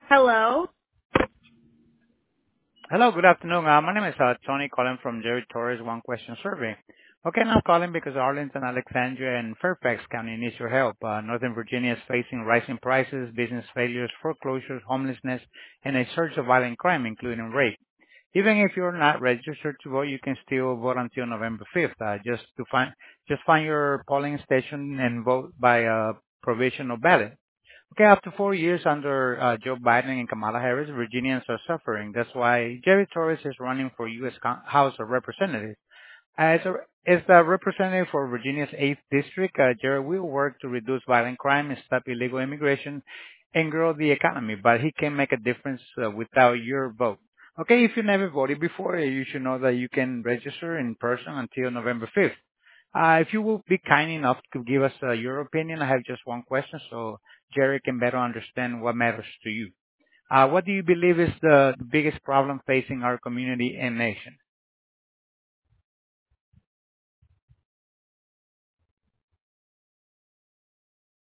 Hello. Hello, good afternoon. My name is Tony calling from Jerry Torres One Question Survey. Okay, and I'm calling because Arlington, Alexandria, and Fairfax County needs your help. Northern Virginia is facing rising prices, business failures, foreclosures, homelessness, and a surge of violent crime, including rape. Even if you're not registered to vote, you can still vote until November 5th. Just find your polling station and vote by provisional ballot. Okay, after 4 years under Joe Biden and Kamala Harris, Virginians are suffering. That's why Jerry Torres is running for U.S. House of Representatives. As the representative for Virginia's 8th District, Jerry will work to reduce violent crime and stop illegal immigration and grow the economy, but he can make a difference without your vote. Okay, if you never voted before, you should know that you can register in person until November 5th. If you will be kind enough to give us your opinion, I have just one question so Jerry can better understand what matters to you. What do you believe is the biggest problem facing our community and nation?